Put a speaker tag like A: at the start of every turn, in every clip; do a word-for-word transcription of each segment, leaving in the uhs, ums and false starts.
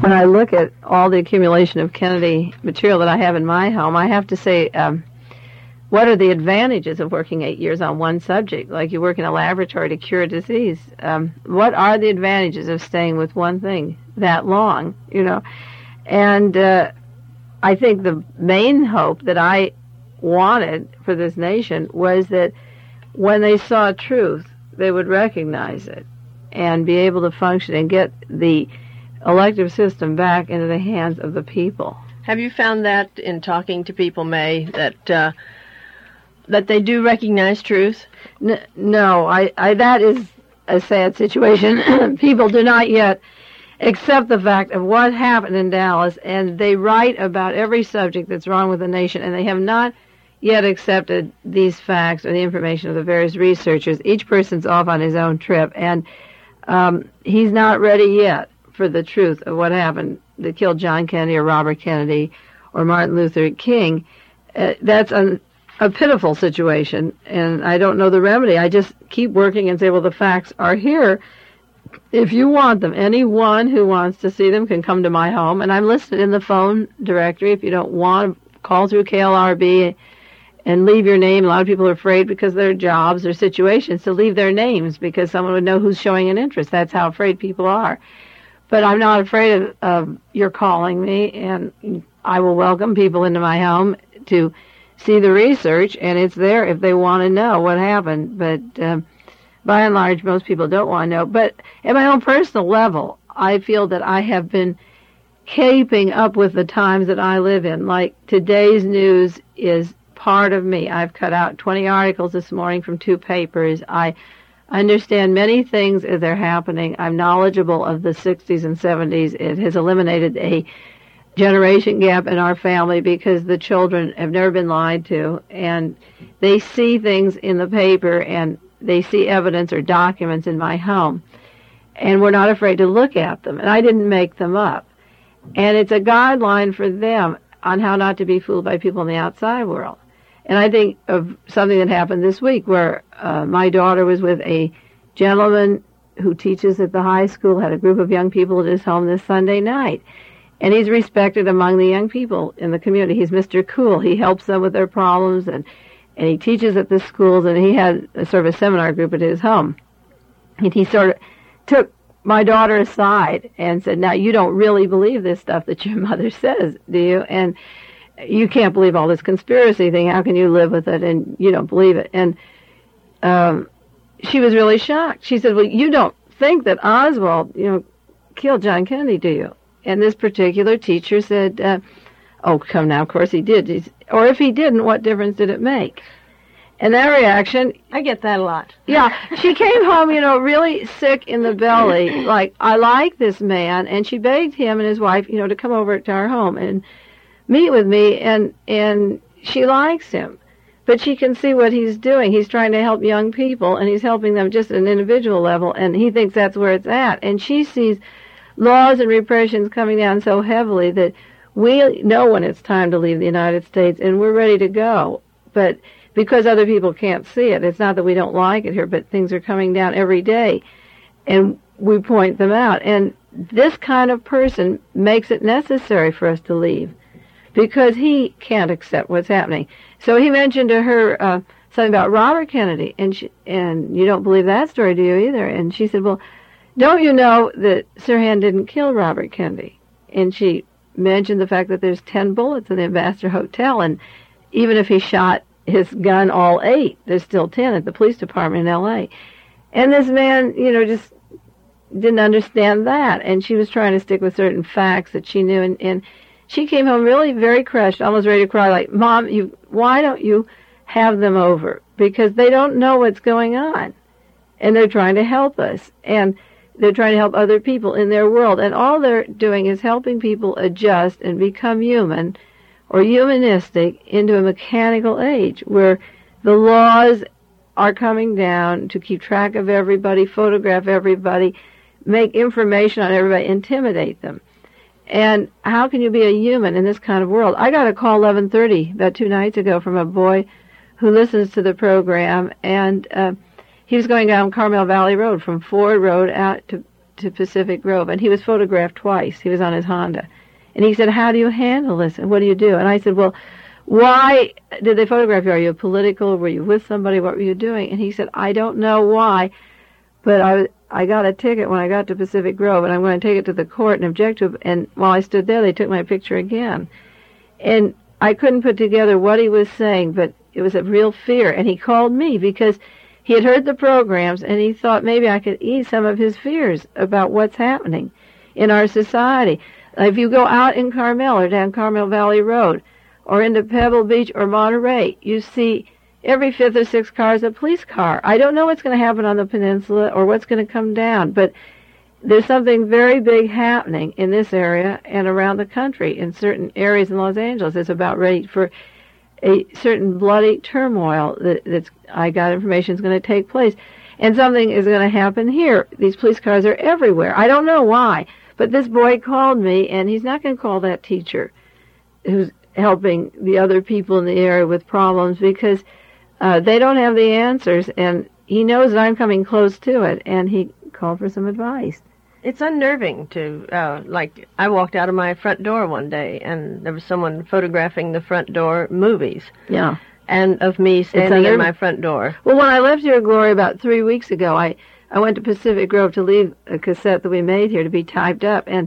A: when I look at all the accumulation of Kennedy material that I have in my home, I have to say, um, what are the advantages of working eight years on one subject? Like you work in a laboratory to cure a disease. Um, what are the advantages of staying with one thing that long, you know? And uh, I think the main hope that I wanted for this nation was that when they saw truth, they would recognize it and be able to function and get the elective system back into the hands of the people.
B: Have you found that in talking to people, May, that uh, that they do recognize truth?
A: N- no, I, I that is a sad situation. People do not yet accept the fact of what happened in Dallas, and they write about every subject that's wrong with the nation, and they have not yet accepted these facts or the information of the various researchers. Each person's off on his own trip, and um, he's not ready yet for the truth of what happened that killed John Kennedy or Robert Kennedy or Martin Luther King. Uh, that's a, a pitiful situation, and I don't know the remedy. I just keep working and say, well, the facts are here. If you want them, anyone who wants to see them can come to my home, and I'm listed in the phone directory. If you don't want to call through K L R B and leave your name. A lot of people are afraid because of their jobs or situations to leave their names because someone would know who's showing an interest. That's how afraid people are. But I'm not afraid of, of your calling me, and I will welcome people into my home to see the research, and it's there if they want to know what happened. But um, by and large, most people don't want to know. But at my own personal level, I feel that I have been keeping up with the times that I live in. Like today's news is part of me. I've cut out twenty articles this morning from two papers. I understand many things as they're happening. I'm knowledgeable of the sixties and seventies. It has eliminated a generation gap in our family because the children have never been lied to, and they see things in the paper and they see evidence or documents in my home, and we're not afraid to look at them. And I didn't make them up. And it's a guideline for them on how not to be fooled by people in the outside world. And I think of something that happened this week where uh, my daughter was with a gentleman who teaches at the high school, had a group of young people at his home this Sunday night. And he's respected among the young people in the community. He's Mister Cool. He helps them with their problems, and, and he teaches at the schools, and he had a sort of a seminar group at his home. And he sort of took my daughter aside and said, now, you don't really believe this stuff that your mother says, do you? And you can't believe all this conspiracy thing. How can you live with it? And you don't believe it. And um, she was really shocked. She said, well, you don't think that Oswald, you know, killed John Kennedy, do you? And this particular teacher said, uh, oh, come now, of course he did. He's, or if he didn't, what difference did it make? And that reaction...
B: I get that a lot.
A: Yeah, she came home, you know, really sick in the belly, like, I like this man, and she begged him and his wife, you know, to come over to our home and meet with me, and and she likes him. But she can see what he's doing. He's trying to help young people, and he's helping them just at an individual level, and he thinks that's where it's at. And she sees laws and repressions coming down so heavily that we know when it's time to leave the United States, and we're ready to go. But because other people can't see it, it's not that we don't like it here, but things are coming down every day, and we point them out. And this kind of person makes it necessary for us to leave, because he can't accept what's happening. So he mentioned to her uh, something about Robert Kennedy, and she, and you don't believe that story, do you, either? And she said, well, don't you know that Sirhan didn't kill Robert Kennedy? And she mentioned the fact that there's ten bullets in the Ambassador Hotel, and even if he shot his gun all eight, there's still ten at the police department in L A And this man, you know, just didn't understand that, and she was trying to stick with certain facts that she knew, and, and she came home really very crushed, almost ready to cry, like, Mom, you, why don't you have them over? Because they don't know what's going on, and they're trying to help us, and they're trying to help other people in their world, and all they're doing is helping people adjust and become human or humanistic into a mechanical age where the laws are coming down to keep track of everybody, photograph everybody, make information on everybody, intimidate them. And how can you be a human in this kind of world? I got a call eleven thirty about two nights ago from a boy who listens to the program, and uh, he was going down Carmel Valley Road from Ford Road out to, to Pacific Grove, and he was photographed twice. He was on his Honda. And he said, how do you handle this, and what do you do? And I said, well, why did they photograph you? Are you political? Were you with somebody? What were you doing? And he said, I don't know why, but I, I got a ticket when I got to Pacific Grove, and I'm going to take it to the court and object to it. And while I stood there, they took my picture again. And I couldn't put together what he was saying, but it was a real fear. And he called me because he had heard the programs, and he thought maybe I could ease some of his fears about what's happening in our society. If you go out in Carmel or down Carmel Valley Road or into Pebble Beach or Monterey, you see every fifth or sixth car is a police car. I don't know what's going to happen on the peninsula or what's going to come down, but there's something very big happening in this area and around the country. In certain areas in Los Angeles, it's about ready for a certain bloody turmoil that, that's, I got information, is going to take place. And something is going to happen here. These police cars are everywhere. I don't know why, but this boy called me, and he's not going to call that teacher who's helping the other people in the area with problems, because uh, they don't have the answers, and he knows that I'm coming close to it, and he called for some advice.
B: It's unnerving to, uh, like, I walked out of my front door one day, and there was someone photographing the front door movies.
A: Yeah.
B: And of me standing in my front door.
A: Well, when I left here, Gloria, about three weeks ago, I, I went to Pacific Grove to leave a cassette that we made here to be typed up, and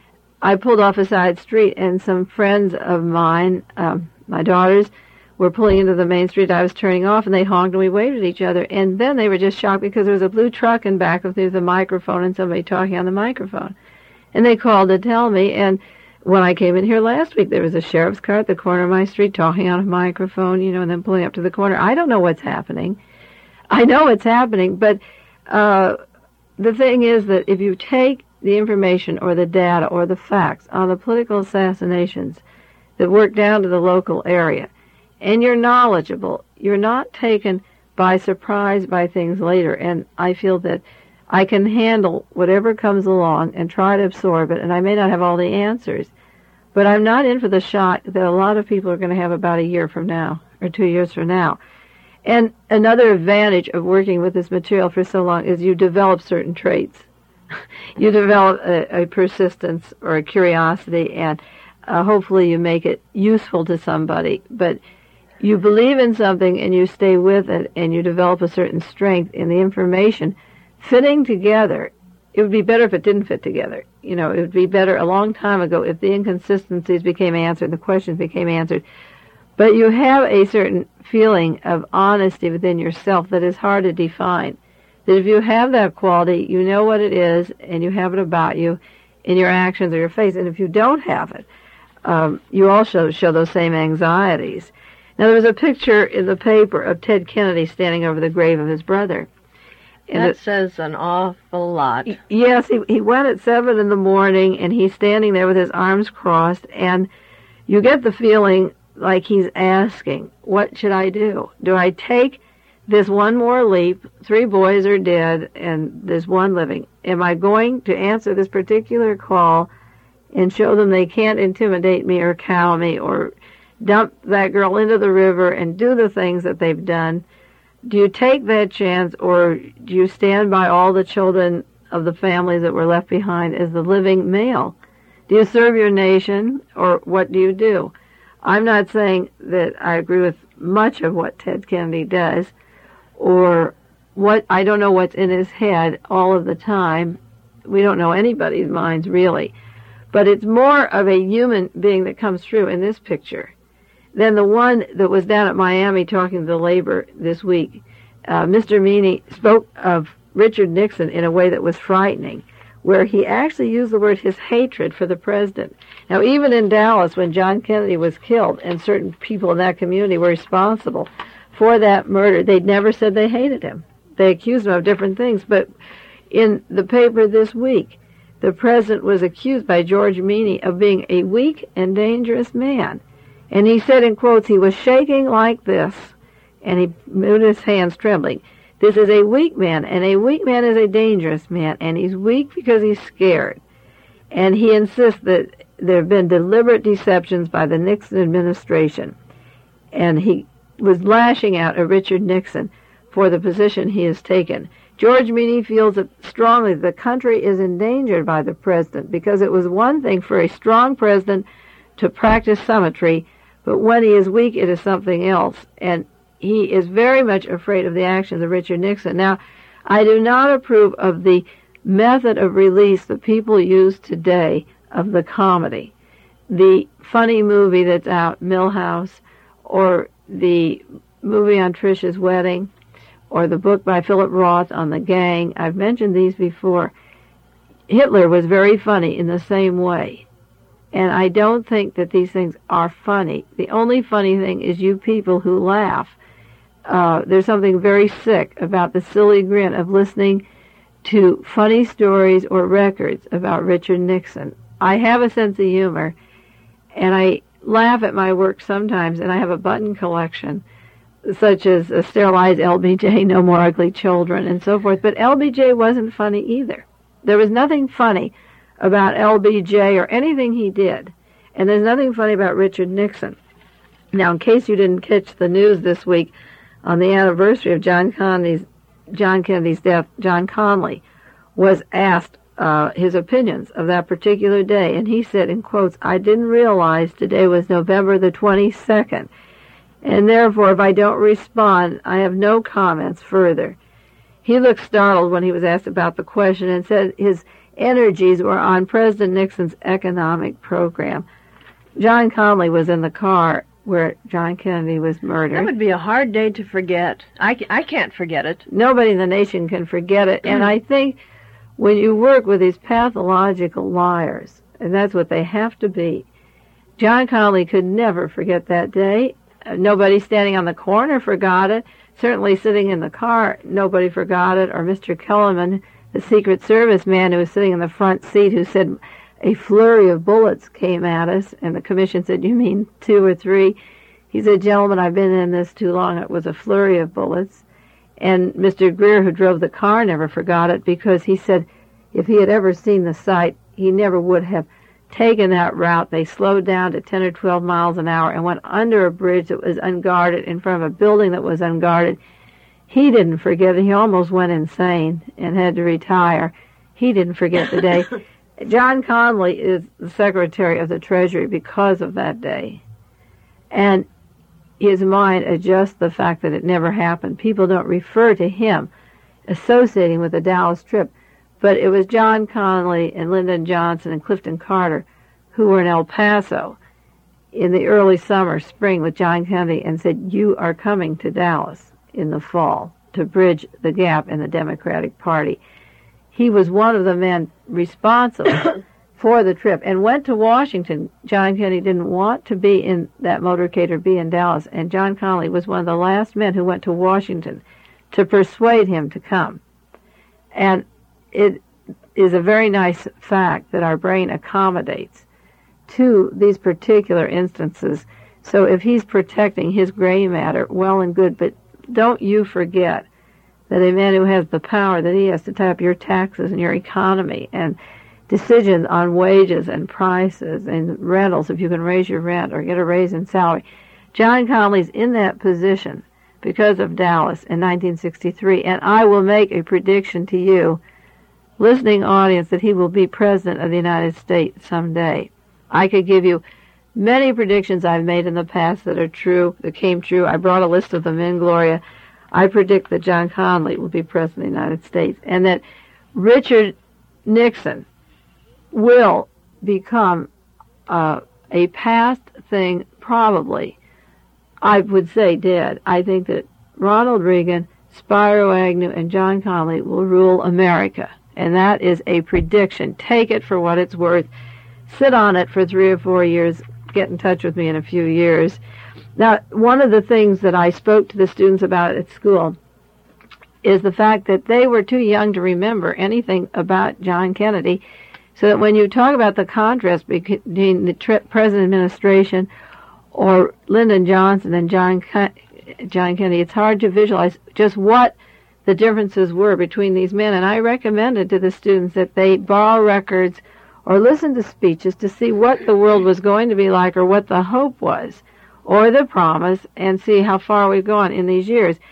A: I pulled off a side street, and some friends of mine, um, my daughters, were pulling into the main street. I was turning off, and they honked, and we waved at each other. And then they were just shocked because there was a blue truck in back of the microphone and somebody talking on the microphone. And they called to tell me. And when I came in here last week, there was a sheriff's car at the corner of my street talking on a microphone, you know, and then pulling up to the corner. I don't know what's happening. I know it's happening, but uh, the thing is that if you take the information or the data or the facts on the political assassinations that work down to the local area, and you're knowledgeable, you're not taken by surprise by things later. And I feel that I can handle whatever comes along and try to absorb it, and I may not have all the answers, but I'm not in for the shock that a lot of people are going to have about a year from now or two years from now. And another advantage of working with this material for so long is you develop certain traits. You develop a, a persistence or a curiosity, and uh, hopefully you make it useful to somebody. But you believe in something and you stay with it, and you develop a certain strength in the information fitting together. It would be better if it didn't fit together. You know, it would be better a long time ago if the inconsistencies became answered, the questions became answered. But you have a certain feeling of honesty within yourself that is hard to define. That if you have that quality, you know what it is, and you have it about you in your actions or your face. And if you don't have it, um, you also show those same anxieties. Now, there was a picture in the paper of Ted Kennedy standing over the grave of his brother.
B: And that it says an awful lot.
A: Yes, he, he went at seven in the morning, and he's standing there with his arms crossed, and you get the feeling like he's asking, what should I do? Do I take this one more leap? Three boys are dead, and there's one living. Am I going to answer this particular call and show them they can't intimidate me or cow me or dump that girl into the river and do the things that they've done? Do you take that chance, or do you stand by all the children of the families that were left behind as the living male? Do you serve your nation, or what do you do? I'm not saying that I agree with much of what Ted Kennedy does, or what, I don't know what's in his head all of the time. We don't know anybody's minds, really. But it's more of a human being that comes through in this picture than the one that was down at Miami talking to the labor this week. Uh, Mister Meany spoke of Richard Nixon in a way that was frightening, where he actually used the word his hatred for the president. Now, even in Dallas, when John Kennedy was killed, and certain people in that community were responsible for that murder, they'd never said they hated him. They accused him of different things. But in the paper this week, the president was accused by George Meany of being a weak and dangerous man. And he said, in quotes, he was shaking like this, and he moved his hands trembling. This is a weak man, and a weak man is a dangerous man, and he's weak because he's scared. And he insists that there have been deliberate deceptions by the Nixon administration. And he was lashing out at Richard Nixon for the position he has taken. George Meany feels it strongly the country is endangered by the president, because it was one thing for a strong president to practice symmetry, but when he is weak, it is something else. And he is very much afraid of the actions of Richard Nixon. Now, I do not approve of the method of release that people use today of the comedy. The funny movie that's out, Millhouse, or the movie on Trish's wedding, or the book by Philip Roth on the gang. I've mentioned these before. Hitler was very funny in the same way. And I don't think that these things are funny. The only funny thing is you people who laugh. Uh, there's something very sick about the silly grin of listening to funny stories or records about Richard Nixon. I have a sense of humor, and I laugh at my work sometimes, and I have a button collection, such as uh, Sterilized L B J, No More Ugly Children, and so forth. But L B J wasn't funny either. There was nothing funny about L B J or anything he did, and there's nothing funny about Richard Nixon. Now, in case you didn't catch the news this week, on the anniversary of John Kennedy's, John Kennedy's death, John Connally was asked uh, his opinions of that particular day, and he said, in quotes, "I didn't realize today was November the twenty-second, and therefore if I don't respond, I have no comments further." He looked startled when he was asked about the question and said his energies were on President Nixon's economic program. John Connally was in the car where John Kennedy was murdered.
B: That would be a hard day to forget. I, I can't forget it.
A: Nobody in the nation can forget it. And I think when you work with these pathological liars, and that's what they have to be, John Connally could never forget that day. Nobody standing on the corner forgot it. Certainly sitting in the car, nobody forgot it. Or Mister Kellerman, the Secret Service man who was sitting in the front seat, who said a flurry of bullets came at us, and the commission said, "You mean two or three?" He said, "Gentlemen, I've been in this too long. It was a flurry of bullets." And Mister Greer, who drove the car, never forgot it, because he said if he had ever seen the site, he never would have taken that route. They slowed down to ten or twelve miles an hour and went under a bridge that was unguarded in front of a building that was unguarded. He didn't forget it. He almost went insane and had to retire. He didn't forget the day. John Connally is the Secretary of the Treasury because of that day. And his mind adjusts the fact that it never happened. People don't refer to him associating with the Dallas trip. But it was John Connally and Lyndon Johnson and Clifton Carter who were in El Paso in the early summer, spring, with John Kennedy and said, "You are coming to Dallas in the fall to bridge the gap in the Democratic Party." He was one of the men responsible for the trip and went to Washington. John Kennedy didn't want to be in that motorcade or be in Dallas, and John Connally was one of the last men who went to Washington to persuade him to come. And it is a very nice fact that our brain accommodates to these particular instances. So if he's protecting his gray matter, well and good, but don't you forget that a man who has the power that he has to tie up your taxes and your economy and decisions on wages and prices and rentals, if you can raise your rent or get a raise in salary. John Connally's in that position because of Dallas in nineteen sixty-three, and I will make a prediction to you, listening audience, that he will be President of the United States someday. I could give you many predictions I've made in the past that are true, that came true. I brought a list of them in, Gloria. I predict that John Connally will be President of the United States, and that Richard Nixon will become uh, a past thing, probably. I would say dead. I think that Ronald Reagan, Spiro Agnew, and John Connally will rule America. And that is a prediction. Take it for what it's worth. Sit on it for three or four years. Get in touch with me in a few years. Now, one of the things that I spoke to the students about at school is the fact that they were too young to remember anything about John Kennedy, so that when you talk about the contrast between the present administration or Lyndon Johnson and John John Kennedy, it's hard to visualize just what the differences were between these men. And I recommended to the students that they borrow records or listen to speeches to see what the world was going to be like, or what the hope was, or the promise, and see how far we've gone in these years.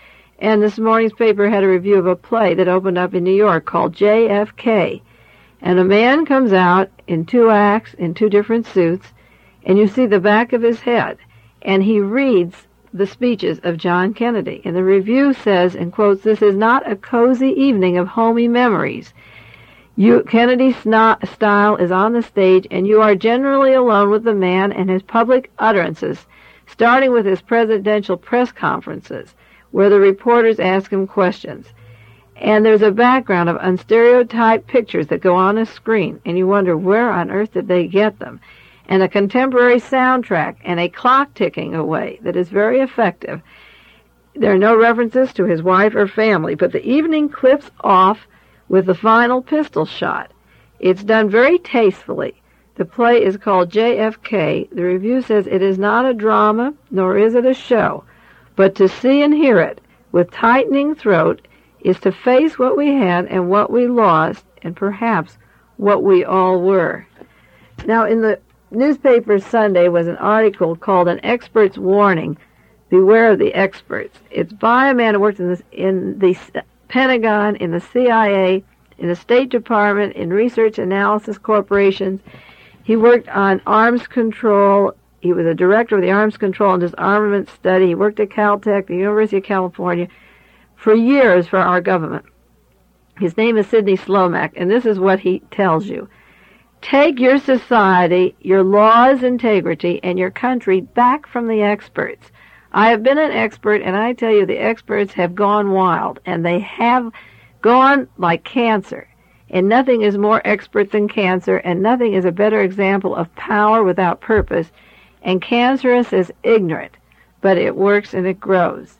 A: And this morning's paper had a review of a play that opened up in New York called J F K. And a man comes out in two acts, in two different suits, and you see the back of his head, and he reads the speeches of John Kennedy. And the review says, and quotes, "This is not a cozy evening of homey memories. You, Kennedy's sno- style is on the stage, and you are generally alone with the man and his public utterances, starting with his presidential press conferences, where the reporters ask him questions. And there's a background of unstereotyped pictures that go on a screen, and you wonder where on earth did they get them, and a contemporary soundtrack and a clock ticking away that is very effective. There are no references to his wife or family, but the evening clips off with the final pistol shot. It's done very tastefully. The play is called J F K. The review says it is not a drama, nor is it a show, but to see and hear it with tightening throat is to face what we had and what we lost, and perhaps what we all were." Now, in the newspaper Sunday was an article called "An Expert's Warning: Beware of the Experts." It's by a man who worked in the, in the Pentagon, in the C I A, in the State Department, in research analysis corporations. He worked on arms control. He was a director of the arms control and disarmament study. He worked at Caltech, the University of California, for years for our government. His name is Sidney Slomak, and this is what he tells you. Take your society, your laws' integrity, and your country back from the experts. I have been an expert, and I tell you the experts have gone wild, and they have gone like cancer. And nothing is more expert than cancer, and nothing is a better example of power without purpose, and cancerous as ignorant, but it works and it grows.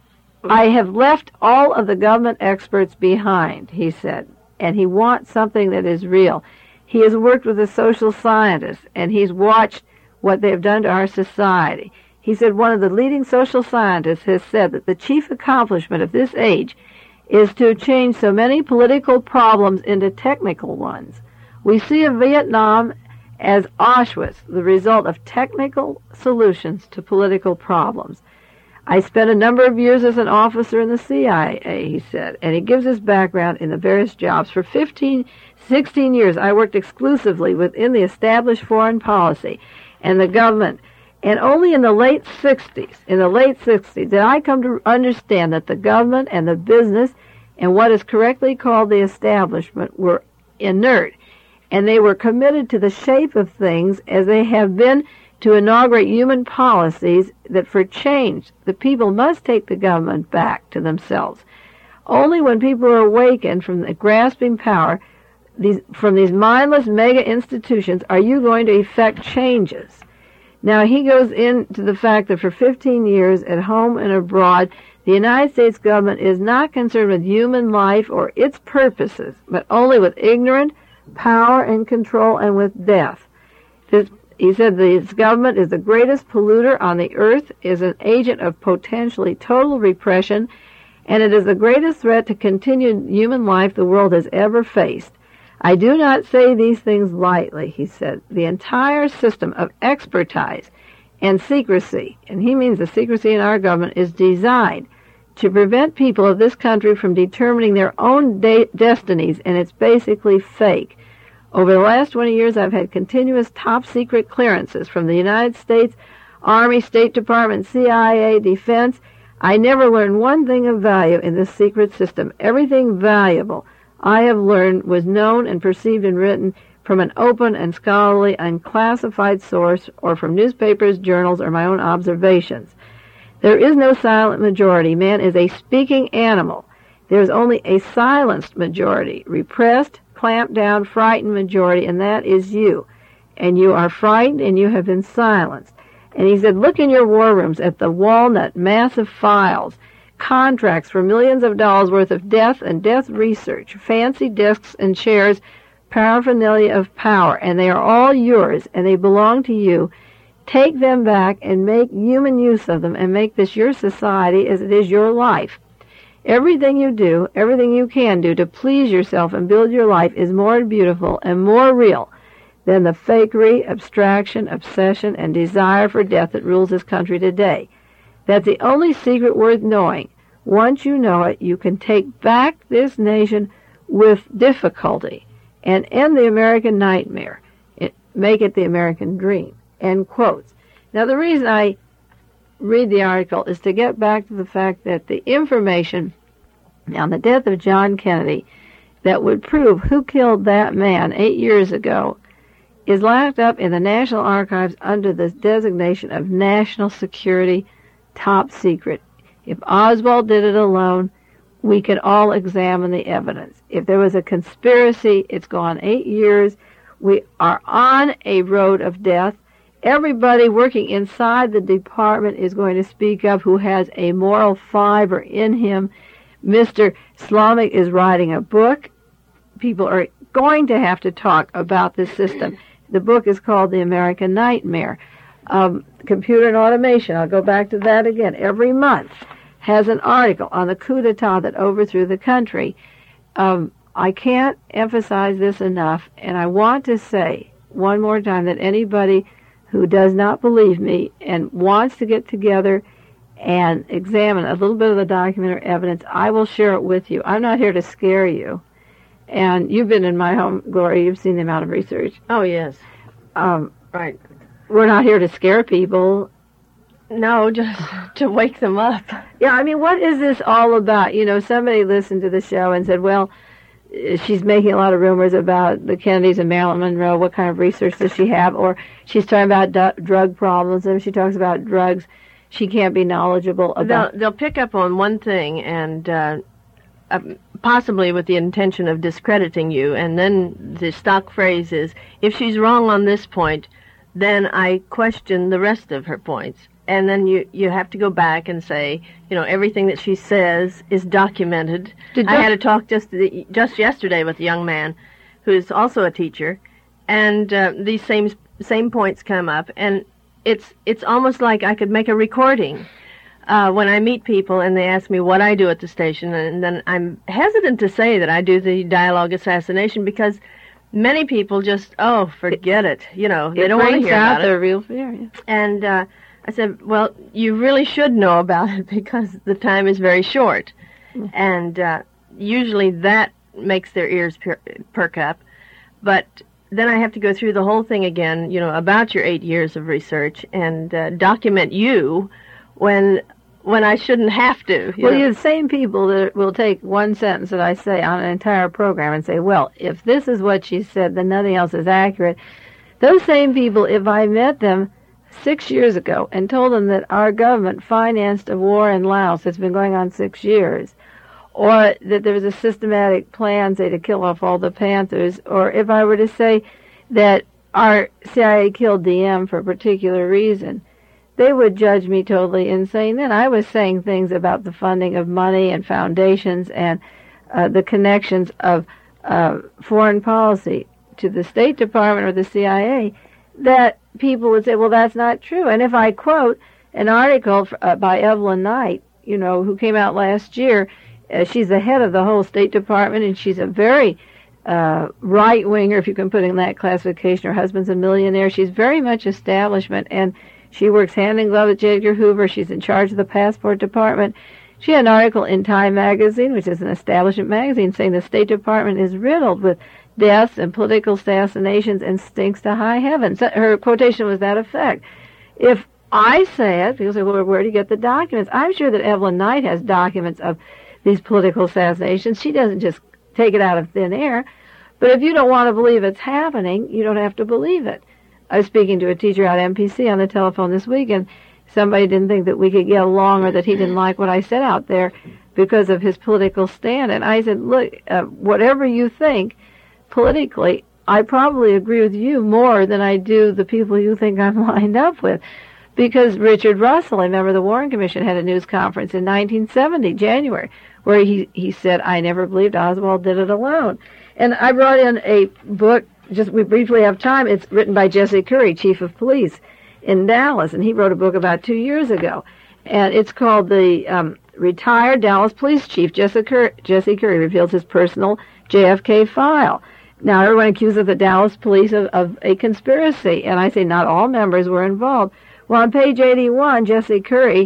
A: I have left all of the government experts behind, he said, and he wants something that is real. He has worked with the social scientists, and he's watched what they've done to our society. He said one of the leading social scientists has said that the chief accomplishment of this age is to change so many political problems into technical ones. We see of Vietnam as Auschwitz, the result of technical solutions to political problems. I spent a number of years as an officer in the C I A, he said, and he gives his background in the various jobs. For fifteen, sixteen years, I worked exclusively within the established foreign policy and the government, and only in the late sixties, in the late sixties, did I come to understand that the government and the business and what is correctly called the establishment were inert, and they were committed to the shape of things as they have been to inaugurate human policies that for change, the people must take the government back to themselves. Only when people are awakened from the grasping power these, from these mindless mega institutions are you going to effect changes. Now, he goes into the fact that for fifteen years at home and abroad, the United States government is not concerned with human life or its purposes, but only with ignorance, power, and control, and with death. This He said this government is the greatest polluter on the earth, is an agent of potentially total repression, and it is the greatest threat to continued human life the world has ever faced. I do not say these things lightly, he said. The entire system of expertise and secrecy, and he means the secrecy in our government, is designed to prevent people of this country from determining their own de- destinies, and it's basically fake. Over the last twenty years, I've had continuous top-secret clearances from the United States Army, State Department, C I A, Defense. I never learned one thing of value in this secret system. Everything valuable I have learned was known and perceived and written from an open and scholarly, unclassified source, or from newspapers, journals, or my own observations. There is no silent majority. Man is a speaking animal. There is only a silenced majority, repressed, clamped down, frightened majority, and that is you. And you are frightened, and you have been silenced. And he said, look in your war rooms at the walnut, massive files, contracts for millions of dollars worth of death and death research, fancy desks and chairs, paraphernalia of power, and they are all yours, and they belong to you. Take them back and make human use of them, and make this your society as it is your life. Everything you do, everything you can do to please yourself and build your life is more beautiful and more real than the fakery, abstraction, obsession, and desire for death that rules this country today. That's the only secret worth knowing. Once you know it, you can take back this nation with difficulty and end the American nightmare. It, make it the American dream. End quotes. Now, the reason I read the article is to get back to the fact that the information on the death of John Kennedy that would prove who killed that man eight years ago is locked up in the National Archives under the designation of National Security Top Secret. If Oswald did it alone, we could all examine the evidence. If there was a conspiracy, it's gone eight years. We are on a road of death. Everybody working inside the department is going to speak up who has a moral fiber in him. Mister Slomick is writing a book. People are going to have to talk about this system. The book is called The American Nightmare. Um, computer and automation, I'll go back to that again, every month has an article on the coup d'etat that overthrew the country. Um, I can't emphasize this enough, and I want to say one more time that anybody who does not believe me and wants to get together and examine a little bit of the documentary evidence, I will share it with you. I'm not here to scare you. And you've been in my home, Gloria. You've seen the amount of research.
B: Oh, yes.
A: Um,
B: right.
A: We're not here to scare people.
B: No, just to wake them up.
A: Yeah, I mean, what is this all about? You know, somebody listened to the show and said, well, she's making a lot of rumors about the Kennedys and Marilyn Monroe. What kind of research does she have? Or she's talking about du- drug problems, and if she talks about drugs, she can't be knowledgeable about...
B: They'll, they'll pick up on one thing and uh, uh, possibly with the intention of discrediting you, and then the stock phrase is, if she's wrong on this point, then I question the rest of her points. And then you, you have to go back and say, you know, everything that she says is documented.
A: Did
B: I had a talk just the, just yesterday with a young man who's also a teacher, and uh, these same same points come up, and it's it's almost like I could make a recording uh, when I meet people and they ask me what I do at the station, and then I'm hesitant to say that I do the dialogue assassination because many people just, oh, forget it, you know, they
A: it
B: don't want to hear
A: out
B: about it.
A: Their real fear. Yeah.
B: And uh, I said, well, you really should know about it because the time is very short. Mm-hmm. And uh, usually that makes their ears per- perk up. But then I have to go through the whole thing again, you know, about your eight years of research and uh, document you when when I shouldn't have to. You
A: well,
B: know?
A: you're the same people that will take one sentence that I say on an entire program and say, well, if this is what she said, then nothing else is accurate. Those same people, if I met them six years ago and told them that our government financed a war in Laos that's been going on six years, or that there was a systematic plan, say, to kill off all the Panthers, or if I were to say that our C I A killed D M for a particular reason, they would judge me totally insane. Then I was saying things about the funding of money and foundations and uh, the connections of uh, foreign policy to the State Department or the C I A that people would say, well, that's not true. And if I quote an article uh, by Evelyn Knight, you know, who came out last year, uh, she's the head of the whole State Department, and she's a very uh, right-winger, if you can put it in that classification. Her husband's a millionaire. She's very much establishment, and she works hand in glove with J. Edgar Hoover. She's in charge of the Passport Department. She had an article in Time magazine, which is an establishment magazine, saying the State Department is riddled with deaths and political assassinations and stinks to high heaven. So her quotation was that effect. If I say it, people say, well, where do you get the documents? I'm sure that Evelyn Knight has documents of these political assassinations. She doesn't just take it out of thin air. But if you don't want to believe it's happening, you don't have to believe it. I was speaking to a teacher out at M P C on the telephone this week, and somebody didn't think that we could get along or that he didn't like what I said out there because of his political stand. And I said, look, uh, whatever you think politically, I probably agree with you more than I do the people you think I'm lined up with. Because Richard Russell, a member of the Warren Commission, had a news conference in nineteen seventy, January, where he, he said, I never believed Oswald did it alone. And I brought in a book, just we briefly have time, it's written by Jesse Curry, chief of police in Dallas, and he wrote a book about two years ago. And it's called The um, Retired Dallas Police Chief, Jesse Curry, Jesse Curry Reveals His Personal J F K File. Now, everyone accuses the Dallas police of, of a conspiracy, and I say not all members were involved. Well, on page eighty-one, Jesse Curry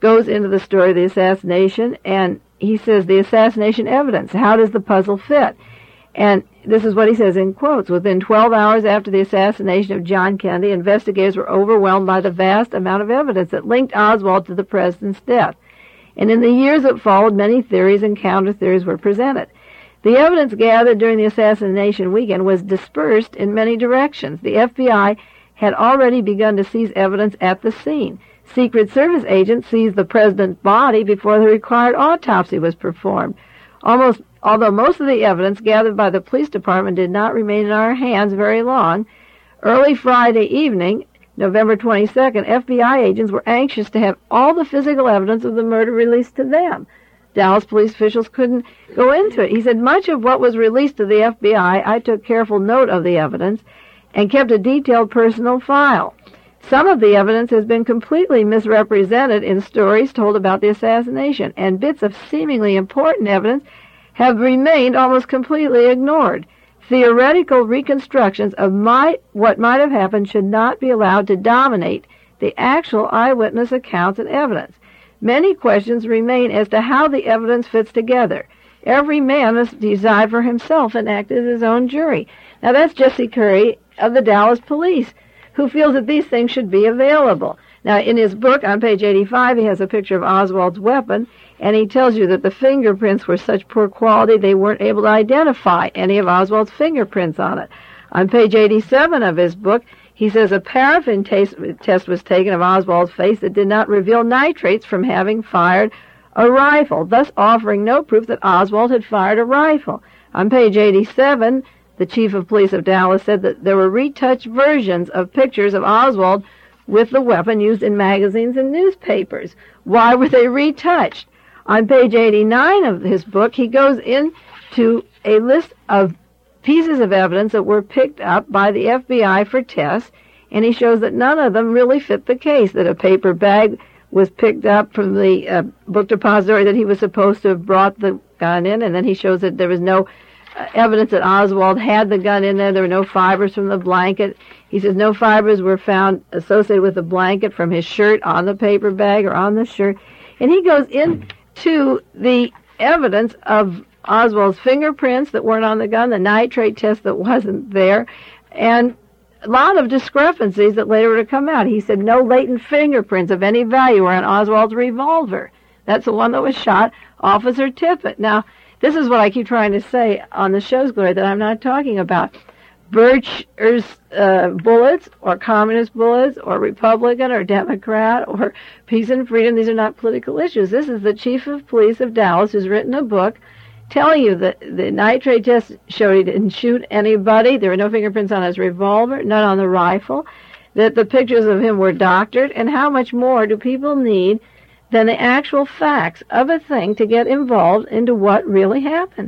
A: goes into the story of the assassination, and he says the assassination evidence, how does the puzzle fit? And this is what he says in quotes. Within twelve hours after the assassination of John Kennedy, investigators were overwhelmed by the vast amount of evidence that linked Oswald to the president's death. And in the years that followed, many theories and counter-theories were presented. The evidence gathered during the assassination weekend was dispersed in many directions. The F B I had already begun to seize evidence at the scene. Secret Service agents seized the president's body before the required autopsy was performed. Almost, although most of the evidence gathered by the police department did not remain in our hands very long, early Friday evening, November twenty-second, F B I agents were anxious to have all the physical evidence of the murder released to them. Dallas police officials couldn't go into it. He said, much of what was released to the F B I, I took careful note of the evidence and kept a detailed personal file. Some of the evidence has been completely misrepresented in stories told about the assassination, and bits of seemingly important evidence have remained almost completely ignored. Theoretical reconstructions of might, what might have happened should not be allowed to dominate the actual eyewitness accounts and evidence. Many questions remain as to how the evidence fits together. Every man must decide for himself and act as his own jury. Now that's Jesse Curry of the Dallas Police, who feels that these things should be available. Now, in his book, on page eighty-five, he has a picture of Oswald's weapon, and he tells you that the fingerprints were such poor quality they weren't able to identify any of Oswald's fingerprints on it. On page eighty-seven of his book, he says a paraffin taste, test was taken of Oswald's face that did not reveal nitrates from having fired a rifle, thus offering no proof that Oswald had fired a rifle. On page eighty-seven, the chief of police of Dallas said that there were retouched versions of pictures of Oswald with the weapon used in magazines and newspapers. Why were they retouched? On page eighty-nine of his book, he goes into a list of pieces of evidence that were picked up by the F B I for tests, and he shows that none of them really fit the case, that a paper bag was picked up from the uh, book depository that he was supposed to have brought the gun in, and then he shows that there was no uh, evidence that Oswald had the gun in there. There were no fibers from the blanket. He says no fibers were found associated with the blanket from his shirt on the paper bag or on the shirt. And he goes into the evidence of Oswald's fingerprints that weren't on the gun, the nitrate test that wasn't there, and a lot of discrepancies that later would have come out. He said no latent fingerprints of any value were on Oswald's revolver. That's the one that was shot, Officer Tippett. Now, this is what I keep trying to say on the show's Glory, that I'm not talking about Bircher's uh, bullets or communist bullets or Republican or Democrat or peace and freedom. These are not political issues. This is the chief of police of Dallas who's written a book telling you that the nitrate test showed he didn't shoot anybody. There were no fingerprints on his revolver, none on the rifle, that the pictures of him were doctored, and how much more do people need than the actual facts of a thing to get involved into what really happened?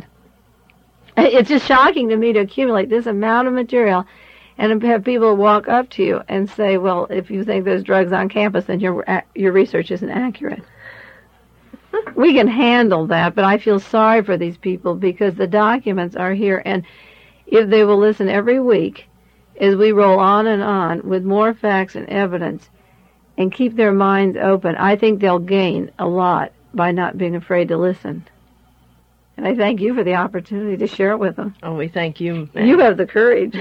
A: It's just shocking to me to accumulate this amount of material and have people walk up to you and say, well, if you think there's drugs on campus, then your your research isn't accurate. We can handle that, but I feel sorry for these people because the documents are here, and if they will listen every week as we roll on and on with more facts and evidence and keep their minds open, I think they'll gain a lot by not being afraid to listen. And I thank you for the opportunity to share it with them.
B: Oh, we thank you, ma'am.
A: You have the courage.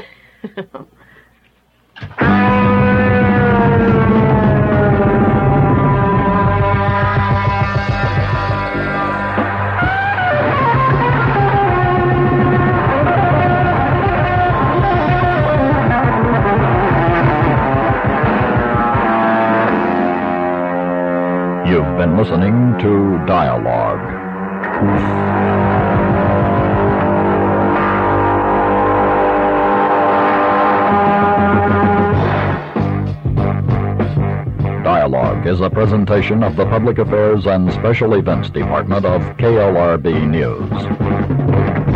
C: You've been listening to Dialogue. Dialogue is a presentation of the Public Affairs and Special Events Department of K L R B News.